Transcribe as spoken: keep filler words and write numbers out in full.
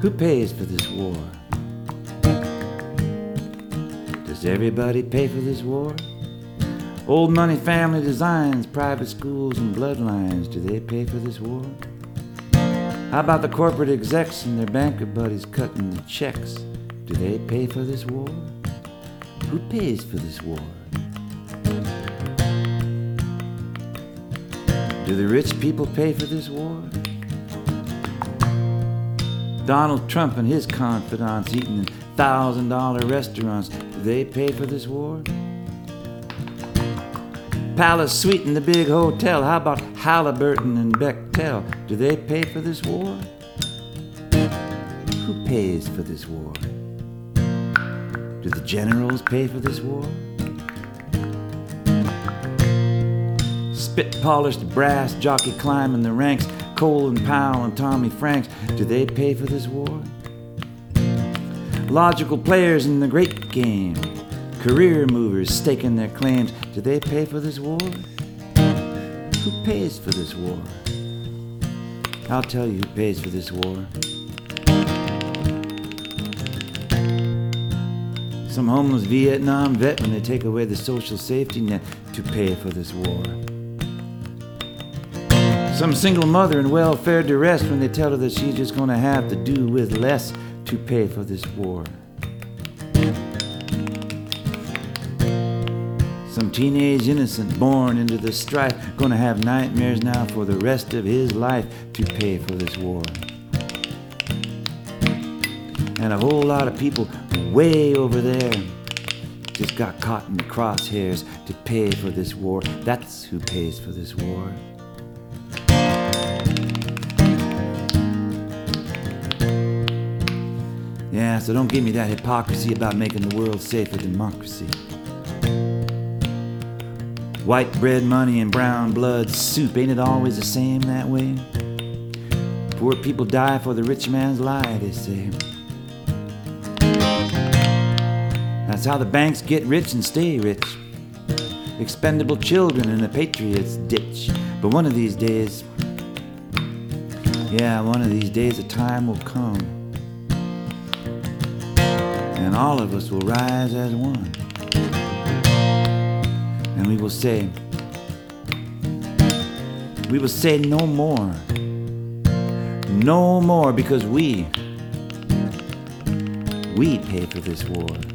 Who pays for this war? Does everybody pay for this war? Old money family designs, private schools and bloodlines, do they pay for this war? How about the corporate execs and their banker buddies cutting the checks? Do they pay for this war? Who pays for this war? Do the rich people pay for this war? Donald Trump and his confidants eating in thousand dollar restaurants, do they pay for this war? Palace Suite in the big hotel, how about Halliburton and Bechtel, do they pay for this war? Who pays for this war? Do the generals pay for this war? Spit-polished brass jockey climbing the ranks, Colin Powell and Tommy Franks, do they pay for this war? Logical players in the great game, career movers staking their claims, do they pay for this war? Who pays for this war? I'll tell you who pays for this war. Some homeless Vietnam vet when they take away the social safety net to pay for this war. Some single mother in welfare duress when they tell her that she's just gonna have to do with less to pay for this war. Some teenage innocent born into the strife gonna have nightmares now for the rest of his life to pay for this war. And a whole lot of people way over there just got caught in the crosshairs to pay for this war. That's who pays for this war. Yeah, so don't give me that hypocrisy about making the world safe for democracy. White bread money and brown blood soup, ain't it always the same that way? Poor people die for the rich man's lie, they say. That's how the banks get rich and stay rich. Expendable children in the patriots' ditch. But one of these days, yeah, one of these days a time will come, and all of us will rise as one. And we will say, we will say no more. No more, because we, we pay for this war.